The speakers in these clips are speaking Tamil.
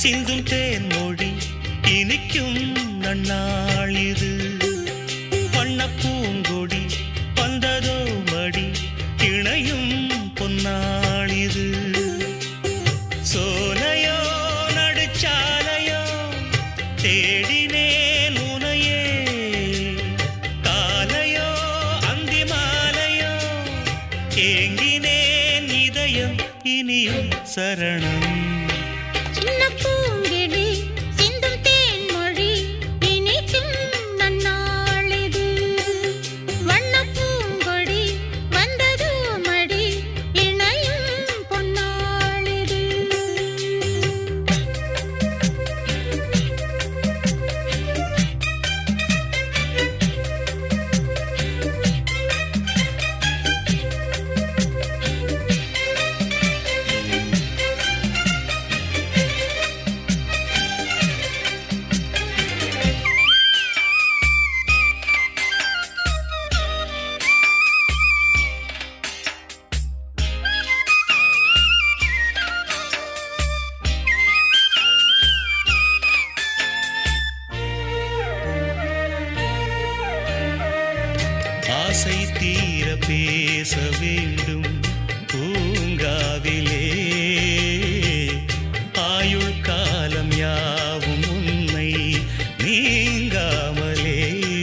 சிந்தும் தேன்மொழி இனிக்கும் நன்னாள் இது. வண்ண பூங்கொடி வந்ததோ மடி இணையும் பொன்னாள் இது. சோலையோ நடுச்சாலையோ தேடினேன் உனையே, காலையோ அந்தி மாலையோ ஏங்கினேன் இதயம் இனியும் சரணம். ஆசை தீர பேச வேண்டும் பூங்காவிலே, ஆயுள் காலம் யாவும் உன்னை நீங்காமலே.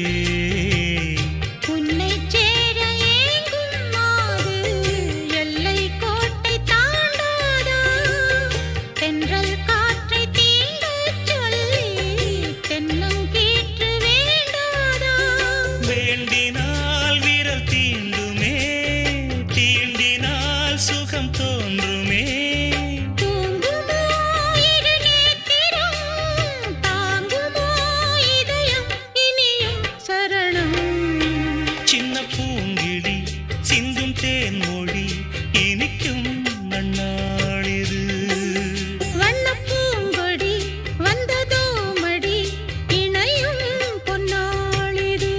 உன்னை சேர ஏங்கும் மாது எல்லை கோட்டை தாண்டாதா, தென்றல் காற்றை தீண்டச் சொல்லி தென்னங்கீற்று வேண்டாதா. வேண்டினால் விரல் தீண்டுமே, தீண்டினால் சுகம் தோன்றுமே. தூங்குமோ இரு நேத்திரம், தாங்குமோ இதயம் இனியும் சரணம். சின்ன பூங்கிழி சிந்தும் தேன்மொழி இனிக்கும் நன்னாள் இது. வண்ணப் பூங்கொடி வந்ததோ மடி இணையும் பொன்னாள் இது.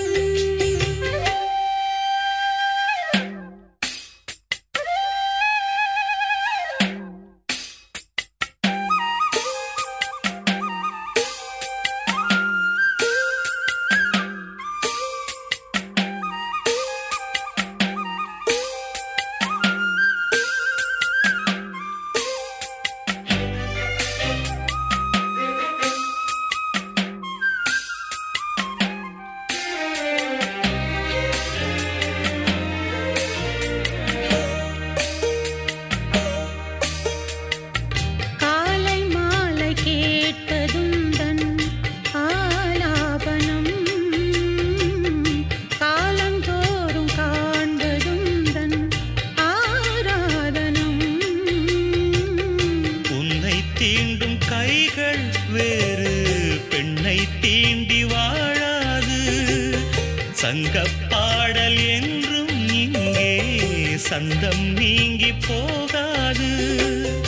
காலை மாலை கேட்டதுந்தன் ஆலாபனம், காலந்தோறும் காண்பதுந்தன் ஆராதனம். உன்னை தீண்டும் கைகள் வேறு பெண்ணை தீண்டி வாழாது. சங்கப் பாடல் என்றும் இங்கே சந்தம் நீங்கி போகாது.